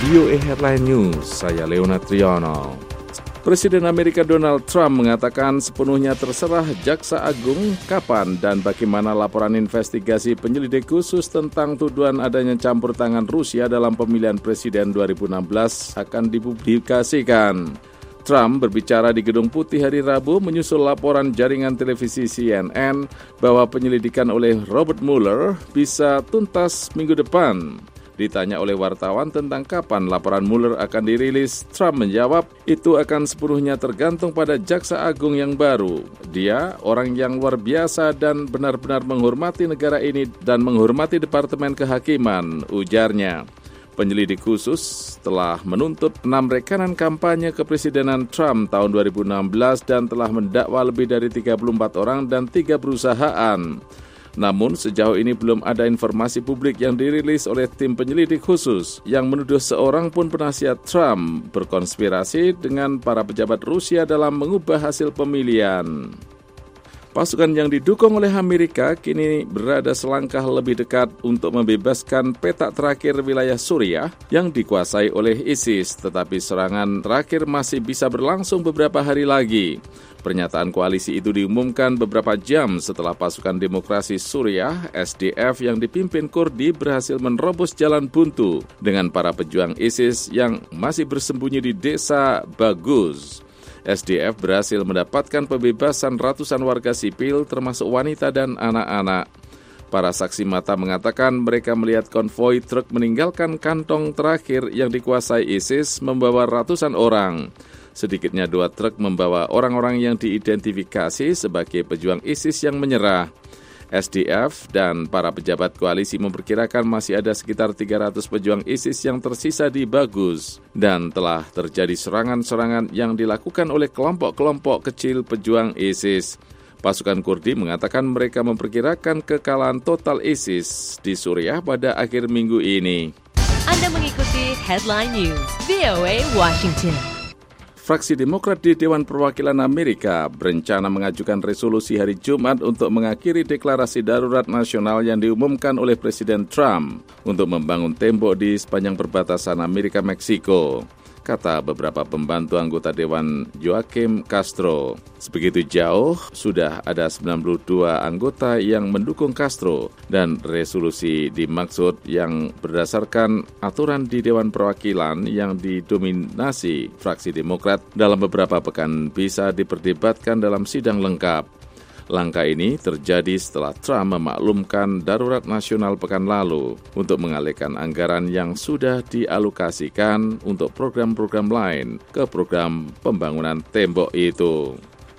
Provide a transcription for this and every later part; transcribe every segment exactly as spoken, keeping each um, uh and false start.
V O A Headline News, saya Leonard Triono. Presiden Amerika Donald Trump mengatakan sepenuhnya terserah Jaksa Agung kapan dan bagaimana laporan investigasi penyelidik khusus tentang tuduhan adanya campur tangan Rusia dalam pemilihan presiden dua ribu enam belas akan dipublikasikan. Trump berbicara di Gedung Putih hari Rabu menyusul laporan jaringan televisi C N N bahwa penyelidikan oleh Robert Mueller bisa tuntas minggu depan. Ditanya oleh wartawan tentang kapan laporan Mueller akan dirilis, Trump menjawab, itu akan sepenuhnya tergantung pada Jaksa Agung yang baru. Dia orang yang luar biasa dan benar-benar menghormati negara ini dan menghormati Departemen Kehakiman, ujarnya. Penyelidik khusus telah menuntut enam rekanan kampanye kepresidenan Trump tahun dua ribu enam belas dan telah mendakwa lebih dari tiga puluh empat orang dan tiga perusahaan. Namun sejauh ini belum ada informasi publik yang dirilis oleh tim penyelidik khusus yang menuduh seorang pun penasihat Trump berkonspirasi dengan para pejabat Rusia dalam mengubah hasil pemilihan. Pasukan yang didukung oleh Amerika kini berada selangkah lebih dekat untuk membebaskan petak terakhir wilayah Suriah yang dikuasai oleh ISIS, tetapi serangan terakhir masih bisa berlangsung beberapa hari lagi. Pernyataan koalisi itu diumumkan beberapa jam setelah pasukan demokrasi Suriah S D F yang dipimpin Kurdi berhasil menerobos jalan buntu dengan para pejuang ISIS yang masih bersembunyi di desa Baguz. S D F berhasil mendapatkan pembebasan ratusan warga sipil termasuk wanita dan anak-anak. Para saksi mata mengatakan mereka melihat konvoi truk meninggalkan kantong terakhir yang dikuasai ISIS membawa ratusan orang. Sedikitnya dua truk membawa orang-orang yang diidentifikasi sebagai pejuang ISIS yang menyerah. S D F dan para pejabat koalisi memperkirakan masih ada sekitar tiga ratus pejuang ISIS yang tersisa di Baguz dan telah terjadi serangan-serangan yang dilakukan oleh kelompok-kelompok kecil pejuang ISIS. Pasukan Kurdi mengatakan mereka memperkirakan kekalahan total ISIS di Suriah pada akhir minggu ini. Anda mengikuti Headline News V O A Washington. Fraksi Demokrat di Dewan Perwakilan Amerika berencana mengajukan resolusi hari Jumat untuk mengakhiri deklarasi darurat nasional yang diumumkan oleh Presiden Trump untuk membangun tembok di sepanjang perbatasan Amerika-Meksiko, kata beberapa pembantu anggota Dewan Joaquim Castro. Sebegitu jauh, sudah ada sembilan puluh dua anggota yang mendukung Castro dan resolusi dimaksud yang berdasarkan aturan di Dewan Perwakilan yang didominasi fraksi Demokrat dalam beberapa pekan bisa diperdebatkan dalam sidang lengkap. Langkah ini terjadi setelah Trump memaklumkan darurat nasional pekan lalu untuk mengalihkan anggaran yang sudah dialokasikan untuk program-program lain ke program pembangunan tembok itu.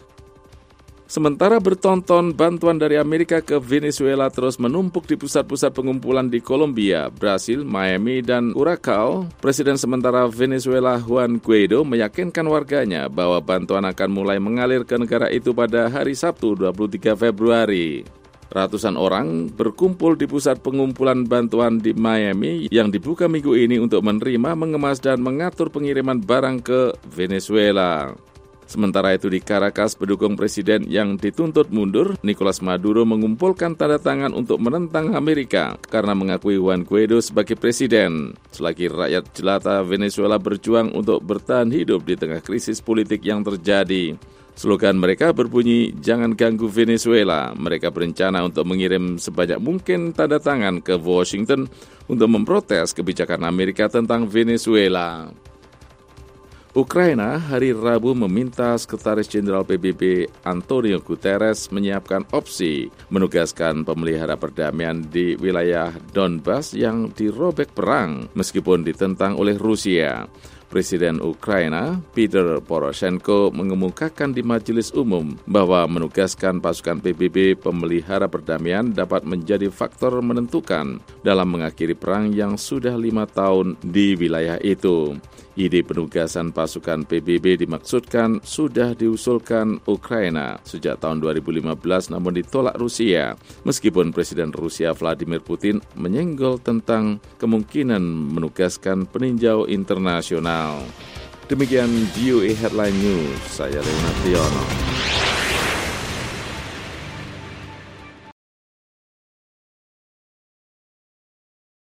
Sementara bertonton bantuan dari Amerika ke Venezuela terus menumpuk di pusat-pusat pengumpulan di Kolombia, Brasil, Miami, dan Curacao, Presiden sementara Venezuela Juan Guaido meyakinkan warganya bahwa bantuan akan mulai mengalir ke negara itu pada hari Sabtu dua puluh tiga Februari. Ratusan orang berkumpul di pusat pengumpulan bantuan di Miami yang dibuka minggu ini untuk menerima, mengemas, dan mengatur pengiriman barang ke Venezuela. Sementara itu di Caracas, pendukung presiden yang dituntut mundur, Nicolas Maduro mengumpulkan tanda tangan untuk menentang Amerika karena mengakui Juan Guaido sebagai presiden. Selagi rakyat jelata Venezuela berjuang untuk bertahan hidup di tengah krisis politik yang terjadi. Slogan mereka berbunyi, "Jangan ganggu Venezuela." Mereka berencana untuk mengirim sebanyak mungkin tanda tangan ke Washington untuk memprotes kebijakan Amerika tentang Venezuela. Ukraina hari Rabu meminta Sekretaris Jenderal P B B Antonio Guterres menyiapkan opsi menugaskan pemelihara perdamaian di wilayah Donbas yang dirobek perang meskipun ditentang oleh Rusia. Presiden Ukraina, Petro Poroshenko, mengemukakan di majelis umum bahwa menugaskan pasukan P B B pemelihara perdamaian dapat menjadi faktor menentukan dalam mengakhiri perang yang sudah lima tahun di wilayah itu. Ide penugasan pasukan P B B dimaksudkan sudah diusulkan Ukraina sejak tahun dua ribu lima belas namun ditolak Rusia, meskipun Presiden Rusia Vladimir Putin menyenggol tentang kemungkinan menugaskan peninjau internasional. Demikian V O A Headline News, saya Leonard Triono.